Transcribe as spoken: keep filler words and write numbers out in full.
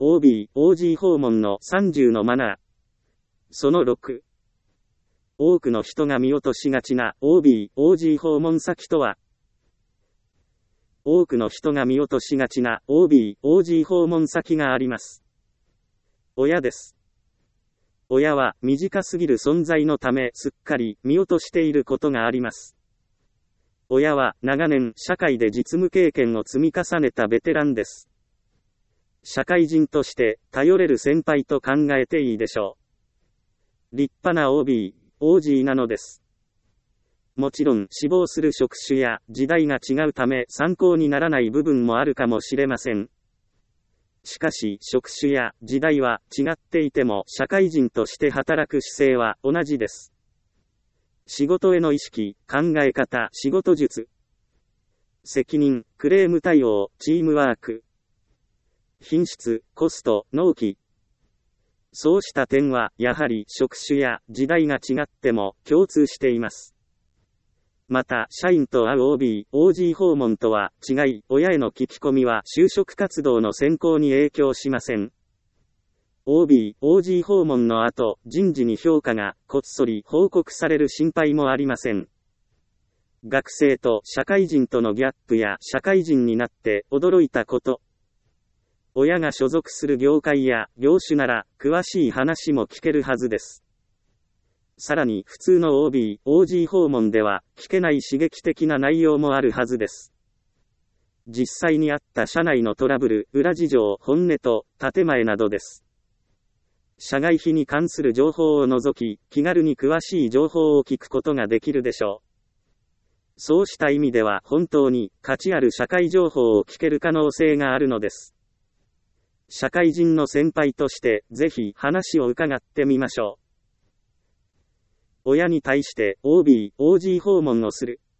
オービー、オージー 訪問のさんじゅうのマナー。そのろく。多くの人が見落としがちな オービー、オージー 訪問先とは。多くの人が見落としがちな オービー、オージー 訪問先があります。親です。親は短すぎる存在のためすっかり見落としていることがあります。親は長年社会で実務経験を積み重ねたベテランです。社会人として頼れる先輩と考えていいでしょう。立派な オービー、オージー なのです。もちろん志望する職種や時代が違うため参考にならない部分もあるかもしれません。しかし職種や時代は違っていても社会人として働く姿勢は同じです。仕事への意識、考え方、仕事術、責任、クレーム対応、チームワーク、品質、コスト、納期。そうした点はやはり職種や時代が違っても共通しています。また、社員と会う オービー、オージー 訪問とは違い、親への聞き込みは就職活動の選考に影響しません。オービー、オージー 訪問の後、人事に評価がこっそり報告される心配もありません。学生と社会人とのギャップや社会人になって驚いたこと。親が所属する業界や業種なら詳しい話も聞けるはずです。さらに普通の オービー、オージー 訪問では聞けない刺激的な内容もあるはずです。実際にあった社内のトラブル、裏事情、本音と建前などです。社外費に関する情報を除き、気軽に詳しい情報を聞くことができるでしょう。そうした意味では本当に価値ある社会情報を聞ける可能性があるのです。社会人の先輩としてぜひ話を伺ってみましょう。親に対して オービー、オージー 訪問をする。